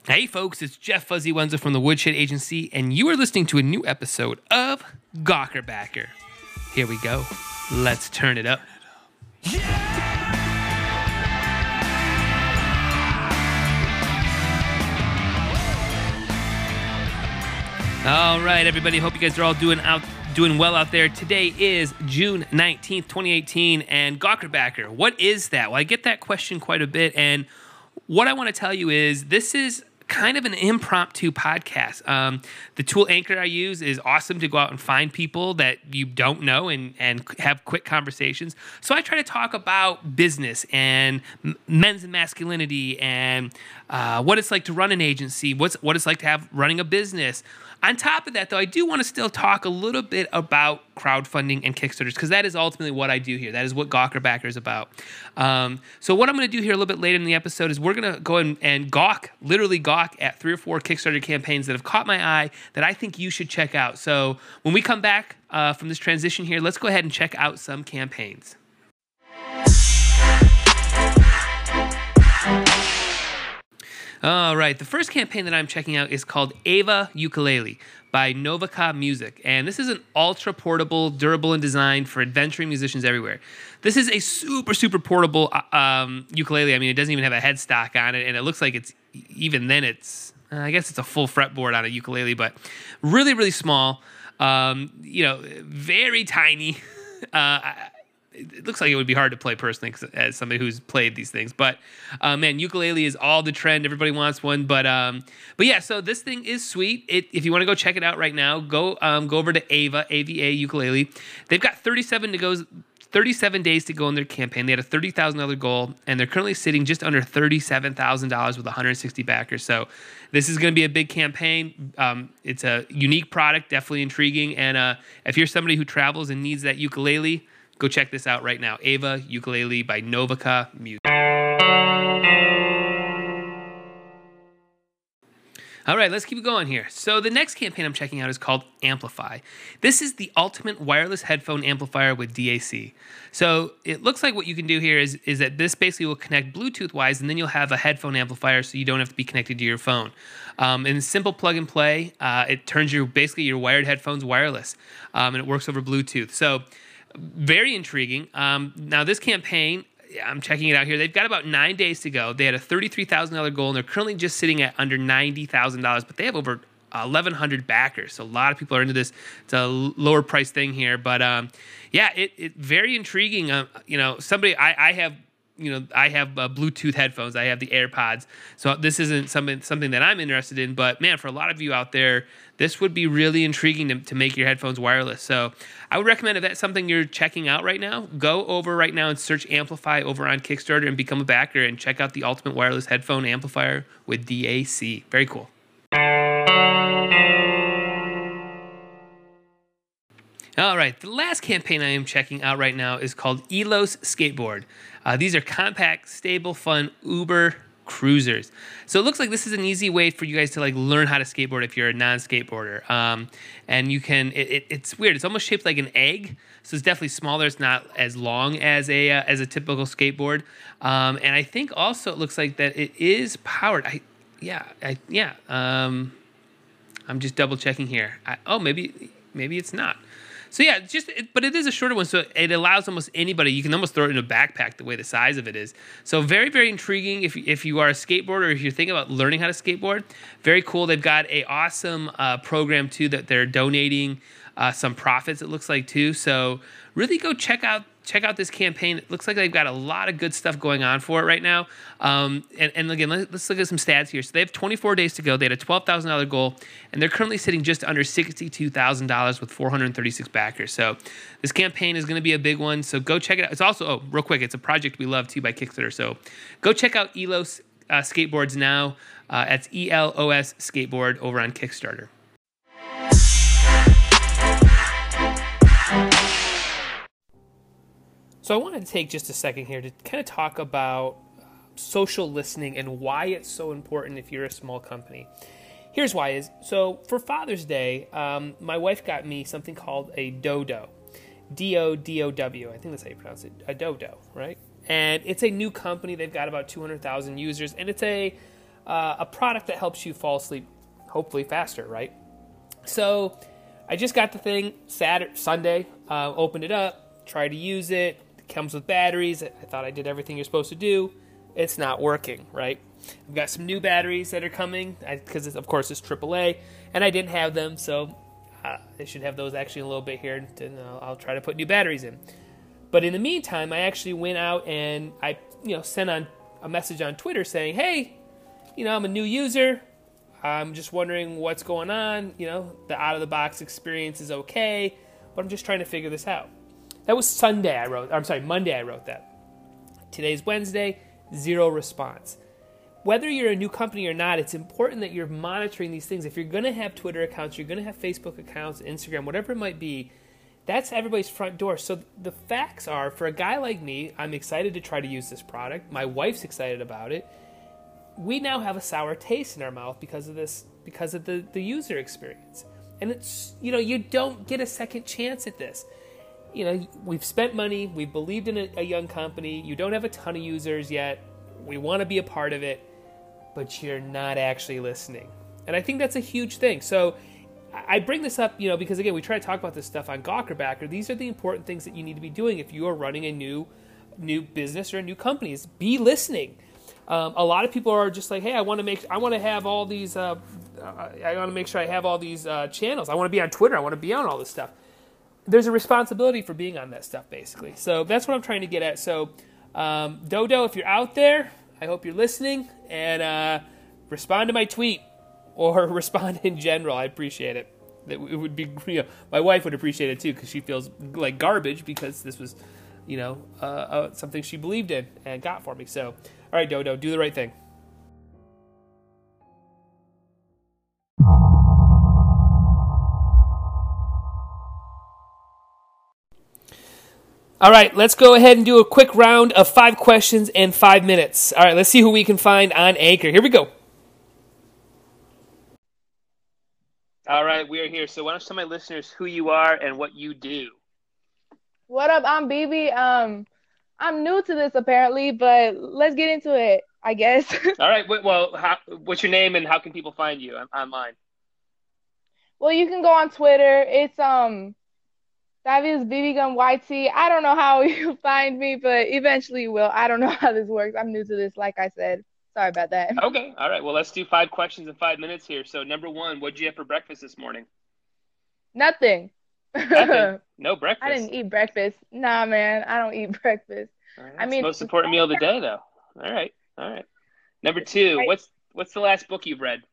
Hey folks, it's Jeff Fuzzy Wenzel from the Woodshed Agency, and you are listening to a new episode of Gawker Backer. Here we go. Let's turn it up. All right, everybody. Hope you guys are all doing well out there. Today is June 19th, 2018, and Gawker Backer. What is that? Well, I get that question quite a bit, and what I want to tell you is this is kind of an impromptu podcast. The tool Anchor I use is awesome to go out and find people that you don't know and have quick conversations. So I try to talk about business and men's and masculinity and what it's like to run an agency, what it's like to have running a business. On top of that, though, I do want to still talk a little bit about crowdfunding and Kickstarters because that is ultimately what I do here. That is what Gawker Backer is about. So what I'm going to do here a little bit later in the episode is we're going to go and literally gawk at 3 or 4 Kickstarter campaigns that have caught my eye that I think you should check out. So when we come back from this transition here, let's go ahead and check out some campaigns. All right, the first campaign that I'm checking out is called Ava Ukulele by Novica Music. And this is an ultra portable, durable, and designed for adventuring musicians everywhere. This is a super, super portable ukulele. I mean, it doesn't even have a headstock on it, and it looks like I guess it's a full fretboard on a ukulele, but really, really small, very tiny. It looks like it would be hard to play personally as somebody who's played these things. But, man, ukulele is all the trend. Everybody wants one. But yeah, so this thing is sweet. If you want to go check it out right now, go over to Ava Ukulele. They've got 37 days to go in their campaign. They had a $30,000 goal, and they're currently sitting just under $37,000 with 160 backers. So this is going to be a big campaign. It's a unique product, definitely intriguing. And if you're somebody who travels and needs that ukulele, go check this out right now. Ava Ukulele by Novica Music. All right, let's keep going here. So the next campaign I'm checking out is called Amplify. This is the ultimate wireless headphone amplifier with DAC. So it looks like what you can do here is that this basically will connect Bluetooth-wise, and then you'll have a headphone amplifier so you don't have to be connected to your phone. And simple plug and play. It turns your wired headphones wireless, and it works over Bluetooth. So very intriguing. Now, this campaign, I'm checking it out here. They've got about 9 days to go. They had a $33,000 goal, and they're currently just sitting at under $90,000, but they have over 1,100 backers. So a lot of people are into this. It's a lower price thing here, but yeah, it very intriguing. I have Bluetooth headphones. I have the AirPods. So this isn't something that I'm interested in, but man, for a lot of you out there, this would be really intriguing to make your headphones wireless. So I would recommend if that's something you're checking out right now, go over right now and search Amplify over on Kickstarter and become a backer and check out the ultimate wireless headphone amplifier with DAC. Very cool. All right, the last campaign I am checking out right now is called Elos Skateboard. These are compact, stable, fun Uber cruisers. So it looks like this is an easy way for you guys to learn how to skateboard if you're a non-skateboarder. And you can, it's weird. It's almost shaped like an egg. So it's definitely smaller. It's not as long as a typical skateboard. And I think also it looks like that it is powered. I'm just double checking here. Maybe it's not. So yeah, but it is a shorter one, so it allows almost anybody. You can almost throw it in a backpack the way the size of it is. So very, very intriguing if you are a skateboarder or if you're thinking about learning how to skateboard. Very cool. They've got a awesome program too that they're donating some profits. It looks like too. So really go check out this campaign. It looks like they've got a lot of good stuff going on for it right now. And again, let's look at some stats here. So they have 24 days to go. They had a $12,000 goal, and they're currently sitting just under $62,000 with 436 backers. So this campaign is going to be a big one. So go check it out. It's also, real quick, it's a project we love too by Kickstarter. So go check out Elos Skateboards now. That's ELOS Skateboard over on Kickstarter. So I wanted to take just a second here to kind of talk about social listening and why it's so important if you're a small company. Here's why is, so for Father's Day, my wife got me something called a Dodo. D-O-D-O-W. I think that's how you pronounce it. A Dodo, right? And it's a new company. They've got about 200,000 users, and it's a a product that helps you fall asleep, hopefully faster, right? So I just got the thing Sunday, opened it up, tried to use it. It comes with batteries. I thought I did everything you're supposed to do. It's not working, right? I've got some new batteries that are coming because, of course, it's AAA, and I didn't have them, so I should have those actually in a little bit here, and I'll try to put new batteries in. But in the meantime, I actually went out and I sent on a message on Twitter saying, hey, I'm a new user. I'm just wondering what's going on. The out-of-the-box experience is okay, but I'm just trying to figure this out. That was Monday I wrote that. Today's Wednesday, 0 response. Whether you're a new company or not, it's important that you're monitoring these things. If you're going to have Twitter accounts, you're going to have Facebook accounts, Instagram, whatever it might be, that's everybody's front door. So the facts are, for a guy like me, I'm excited to try to use this product. My wife's excited about it. We now have a sour taste in our mouth because of this, because of the user experience. And it's, you don't get a second chance at this. We've spent money. We've believed in a young company. You don't have a ton of users yet. We want to be a part of it, but you're not actually listening. And I think that's a huge thing. So I bring this up, because again, we try to talk about this stuff on Gawkerbacker. These are the important things that you need to be doing if you are running a new business or a new company. Is be listening. A lot of people are just like, hey, I want to have all these. I want to make sure I have all these channels. I want to be on Twitter. I want to be on all this stuff. There's a responsibility for being on that stuff, basically. So that's what I'm trying to get at. So, Dodo, if you're out there, I hope you're listening, and respond to my tweet or respond in general. I appreciate it. It would be, my wife would appreciate it too, because she feels like garbage because this was, something she believed in and got for me. So, all right, Dodo, do the right thing. All right, let's go ahead and do a quick round of 5 questions in 5 minutes. All right, let's see who we can find on Anchor. Here we go. All right, we are here. So why don't you tell my listeners who you are and what you do? What up? I'm BB. I'm new to this apparently, but let's get into it, I guess. All right, well, what's your name and how can people find you online? Well, you can go on Twitter. It's that is BB Gun YT. I don't know how you find me, but eventually you will. I don't know how this works. I'm new to this, like I said. Sorry about that. Okay, all right. Well, let's do 5 questions in 5 minutes here. So, number 1, what did you have for breakfast this morning? Nothing. Nothing? No breakfast? I didn't eat breakfast. Nah, man. I don't eat breakfast. All right, it's the most important meal of the day, though. All right. Number 2, right. what's the last book you've read?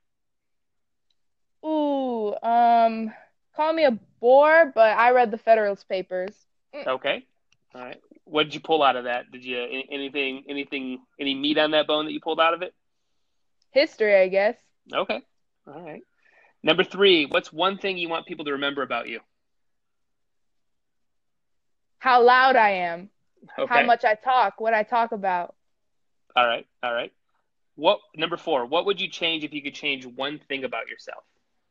Ooh, call me a bore, but I read the Federalist Papers. Okay. All right. What did you pull out of that? Did you any meat on that bone that you pulled out of it? History, I guess. Okay. All right. Number 3, what's one thing you want people to remember about you? How loud I am. Okay. How much I talk, what I talk about. All right. Number 4, what would you change if you could change one thing about yourself?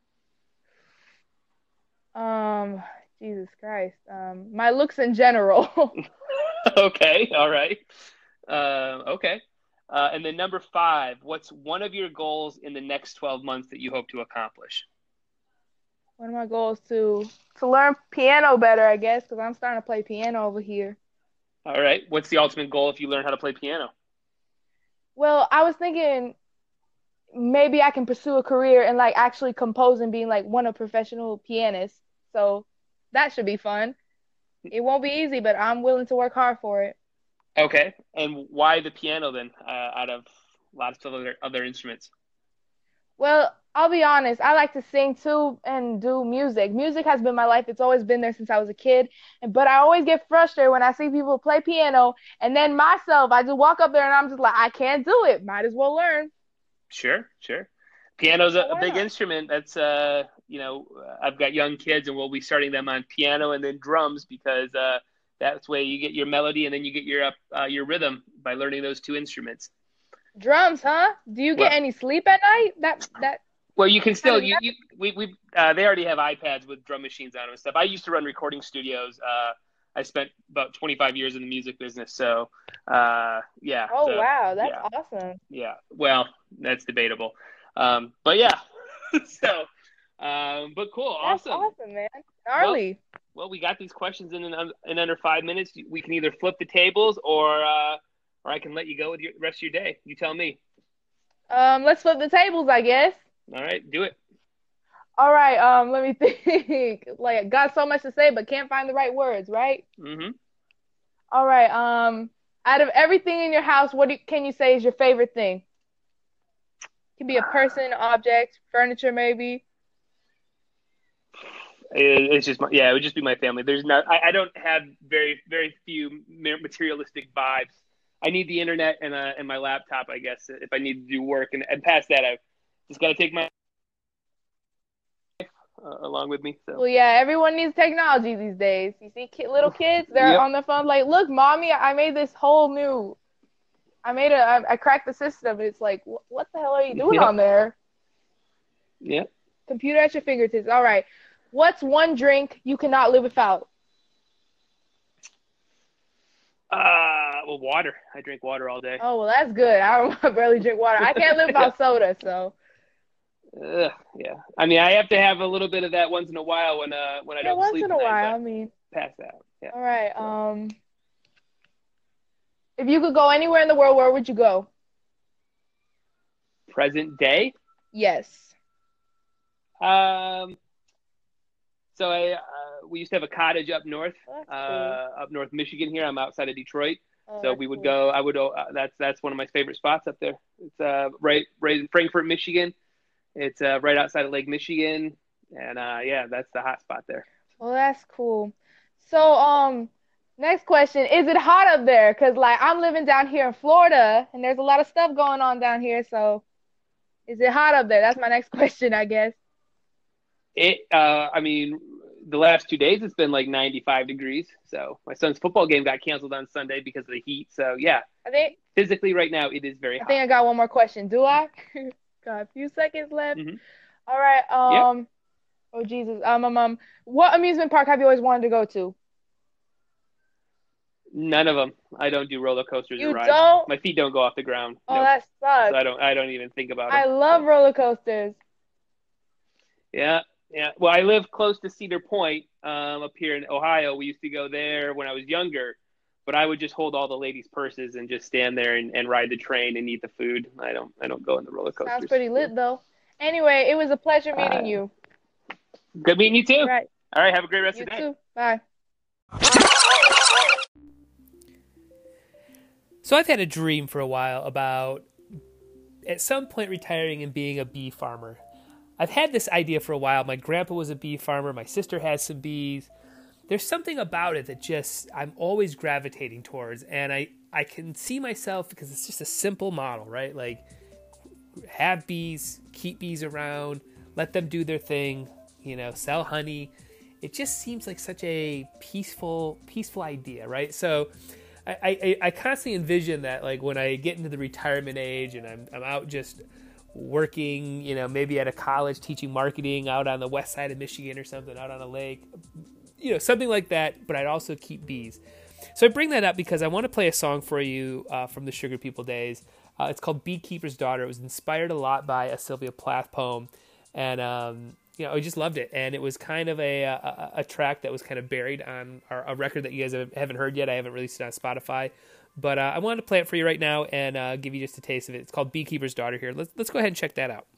Jesus Christ. My looks in general. Okay, all right. Okay. And then number 5, what's one of your goals in the next 12 months that you hope to accomplish? One of my goals to learn piano better, I guess, because I'm starting to play piano over here. All right. What's the ultimate goal if you learn how to play piano? Well, I was thinking maybe I can pursue a career and like actually compose and being like one of professional pianists. So that should be fun. It won't be easy, but I'm willing to work hard for it. Okay. And why the piano then, out of lots of other instruments? Well, I'll be honest. I like to sing too and do music. Music has been my life. It's always been there since I was a kid. But I always get frustrated when I see people play piano. And then myself, I just walk up there and I'm just like, I can't do it. Might as well learn. Sure. Piano's a big instrument. That's, I've got young kids and we'll be starting them on piano and then drums because that's where you get your melody and then you get your rhythm by learning those 2 instruments. Drums, huh? Do you get any sleep at night? That. Well, you can still they already have iPads with drum machines on them and stuff. I used to run recording studios. I spent about 25 years in the music business. So, yeah. Oh, So, wow. That's yeah, awesome. yeah. Well, that's debatable. But yeah. So, but cool, That's awesome. awesome, man. Well, Gnarly. well, we got these questions in under 5 minutes. We can either flip the tables or I can let you go with the rest of your day. You tell me. Let's flip the tables, I guess. All right, do it. All right, let me think. Like, got so much to say, but can't find the right words, right? Mm-hmm. All right, out of everything in your house, can you say is your favorite thing? It could be a person, object, furniture, maybe. It's just it would just be my family. There's not. I don't have very few materialistic vibes. I need the internet and my laptop, I guess, if I need to do work. And past that, I've just got to take my along with me. So. Well, yeah, everyone needs technology these days. You see little kids, they're on their phone like, look, mommy, I made this whole new, I cracked the system. It's like, what the hell are you doing on there? Yeah. Computer at your fingertips. All right. What's one drink you cannot live without? Well, water. I drink water all day. Oh, well, that's good. I barely drink water. I can't live without soda, so. Yeah. I mean, I have to have a little bit of that once in a while when I don't once sleep. in a while. I mean, pass that. Yeah. All right. If you could go anywhere in the world, where would you go? Present day? Yes. So we used to have a cottage up north, Cool. up north Michigan. Here, I'm outside of Detroit. Oh, So we would go. I would. That's one of my favorite spots up there. It's right in Frankfort, Michigan. It's right outside of Lake Michigan, and yeah, that's the hot spot there. Well, that's cool. So, next question: is it hot up there? Cause like I'm living down here in Florida, and there's a lot of stuff going on down here. So, is it hot up there? That's my next question, I guess. I mean, the last 2 days it's been like 95 degrees. So my son's football game got canceled on Sunday because of the heat. So yeah, I think physically right now it is very hot. I think I got one more question. Do I? Got a few seconds left. Mm-hmm. All right. Yep. Oh Jesus. What amusement park have you always wanted to go to? None of them. I don't do roller coasters or rides. Don't? My feet don't go off the ground. Oh, that sucks. So I don't even think about it. I love roller coasters. Yeah. Well, I live close to Cedar Point, up here in Ohio. We used to go there when I was younger, but I would just hold all the ladies' purses and just stand there and ride the train and eat the food. I don't go in the roller coasters. Sounds pretty lit though. Anyway, it was a pleasure meeting you. Good meeting you too. All right. Have a great rest of the day. You too. Bye. So I've had a dream for a while about at some point retiring and being a bee farmer. I've had this idea for a while. My grandpa was a bee farmer. My sister has some bees. There's something about it that just I'm always gravitating towards. And I can see myself, because it's just a simple model, right? Like have bees, keep bees around, let them do their thing, sell honey. It just seems like such a peaceful idea, right? So I constantly envision that, like when I get into the retirement age and I'm out just working, maybe at a college teaching marketing out on the west side of Michigan or something, out on a lake, something like that, but I'd also keep bees. So I bring that up because I want to play a song for you from the Sugar People days. It's called Beekeeper's Daughter. It was inspired a lot by a Sylvia Plath poem, and I just loved it. And it was kind of a track that was kind of buried on a record that you guys haven't heard yet. I haven't released it on Spotify. But I wanted to play it for you right now and give you just a taste of it. It's called Beekeeper's Daughter here. Let's go ahead and check that out.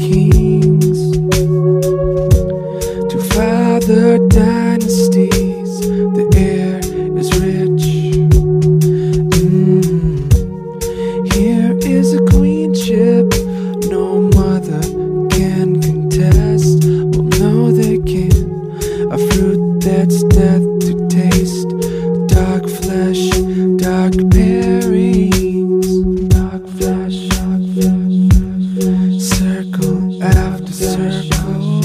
kings, to father dynasties. The air is rich. Here is a queenship no mother can contest. Well, no, they can. A fruit that's death to taste. Dark flesh, dark pairings. Dark flesh, circle after circle.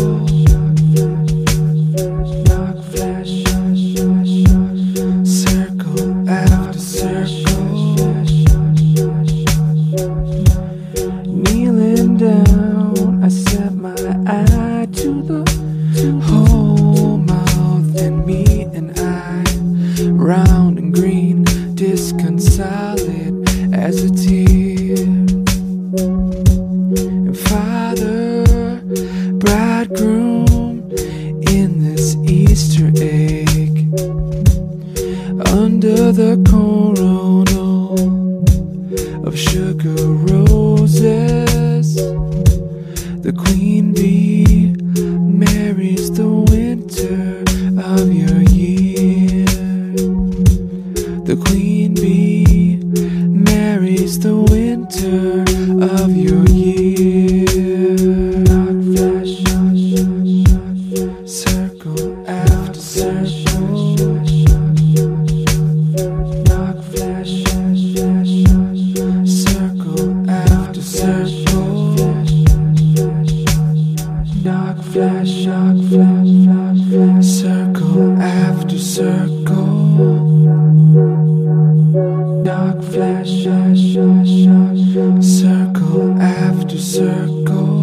Dark flesh, circle after circle. Kneeling down, I set my eye to the whole mouth and me and I, round and green, disconsolate as a tear. And Father, bridegroom, in this Easter egg, under the coronal of sugar roses, the queen bee marries the winter of your year. The queen bee marries the winter of your year. Dark flash, circle after circle. Dark flash, circle after circle. Dark flash, circle after circle. Dark flash, circle after circle.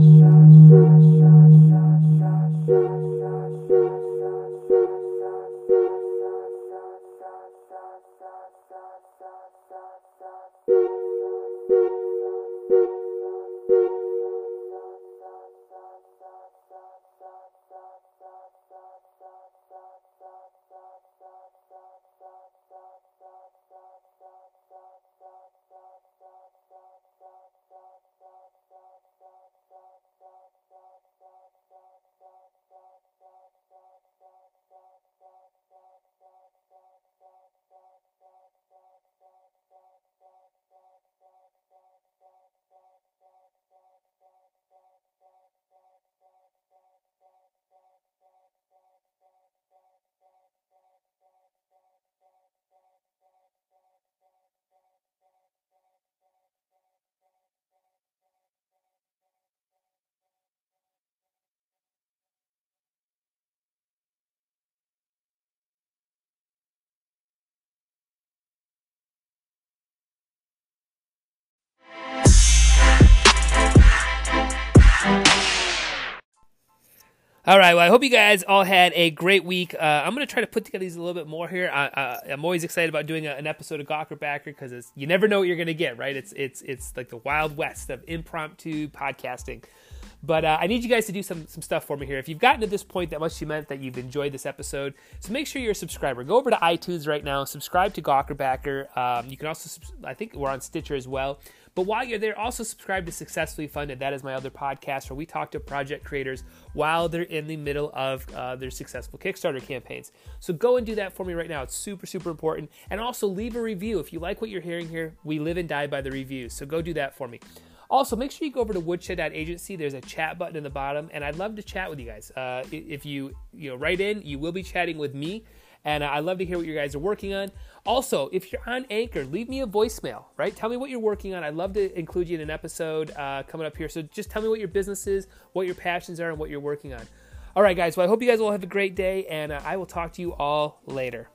All right, well, I hope you guys all had a great week. I'm going to try to put together these a little bit more here. I'm always excited about doing an episode of Gawker Backer because you never know what you're going to get, right? It's like the Wild West of impromptu podcasting. But I need you guys to do some stuff for me here. If you've gotten to this point, that must have meant that you've enjoyed this episode. So make sure you're a subscriber. Go over to iTunes right now. Subscribe to Gawker Backer. You can also, I think we're on Stitcher as well. But while you're there, also subscribe to Successfully Funded. That is my other podcast where we talk to project creators while they're in the middle of their successful Kickstarter campaigns. So go and do that for me right now. It's super, super important. And also leave a review. If you like what you're hearing here, we live and die by the reviews. So go do that for me. Also, make sure you go over to woodshed.agency. There's a chat button in the bottom, and I'd love to chat with you guys. If you write in, you will be chatting with me, and I'd love to hear what you guys are working on. Also, if you're on Anchor, leave me a voicemail, right? Tell me what you're working on. I'd love to include you in an episode coming up here. So just tell me what your business is, what your passions are, and what you're working on. All right, guys. Well, I hope you guys all have a great day, and I will talk to you all later.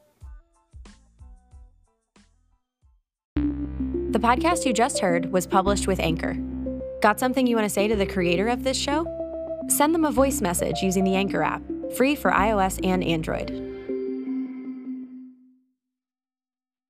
The podcast you just heard was published with Anchor. Got something you want to say to the creator of this show? Send them a voice message using the Anchor app, free for iOS and Android.